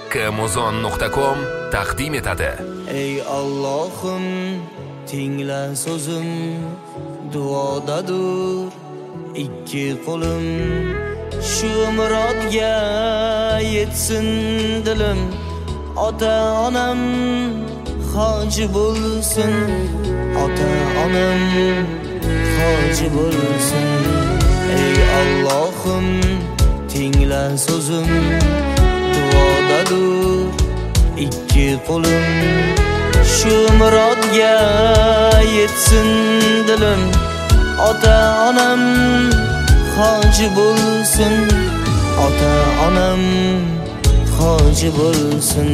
haqqimuzon.com taqdim etadi. Ey Allohim, tingla so'zim, duodadur ikki qo'lim. Shu murodga yetsin dilim, ota-onam hoji bo'lsin, ota-onam hoji bo'lsin. Ey Allohim, tingla so'zim, duodadur ikki qo'lim. Shu murodga yetsin dilim, ota-onam hoji bo'lsin, ota-onam hoji bo'lsin.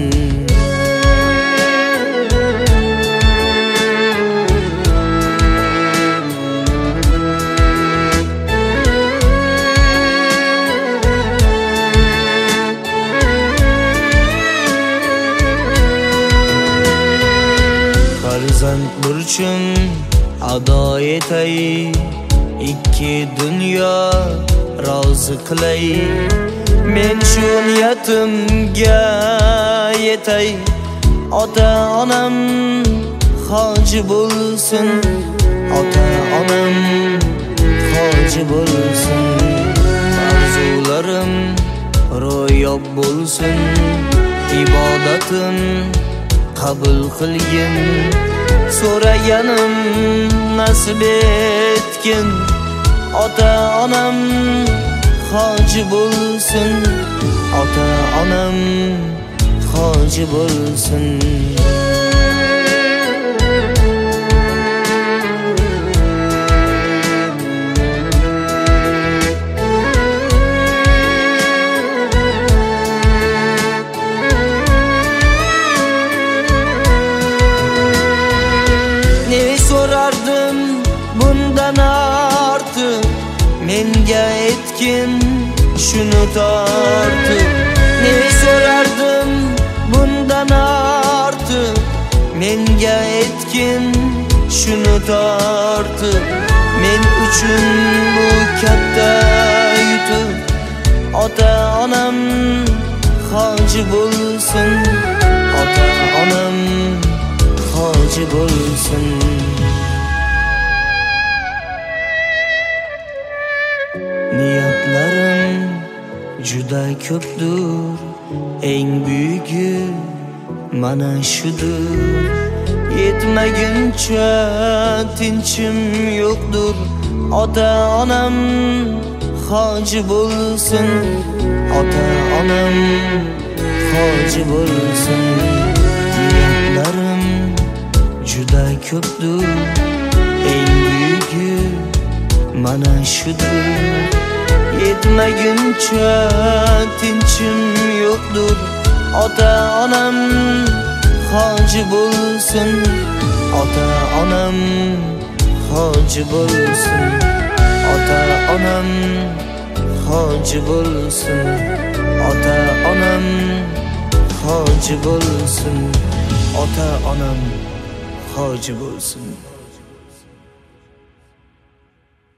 Farzand burchim ado etay, ikki dunyo rozi qilay. Men shu niyatimga yetay, ota-onam hoji bo'lsin, ota-onam hoji bo'lsin. Arzularim ro'yob bo'lsin, ibodatim qabul qilgin. So'raganim nasib etgin, ota-onam hoji bo'lsin, ota-onam hoji bo'lsin. So'rardim bundan ortiq, menga etgin shuni tortib. Ne so'rardim bundan ortiq, menga etgin shuni tortib. Men uchun bu katta yutuq, ota-onam hoji bo'lsin, ota-onam hoji bo'lsin. Niyatlarim juda ko'pdur, eng buyugi mana shudur. Yetmaguncha tinchim yo'qdur, ota-onam hoji bo'lsin, ota-onam hoji bo'lsin. Niyatlarim juda ko'pdur, eng buyugi mana shudur. Yetmaguncha tinchim yo'qdur, ota-onam hoji bo'lsin, ota-onam hoji bo'lsin, ota-onam hoji bo'lsin, ota-onam hoji bo'lsin, ota-onam hoji bo'lsin.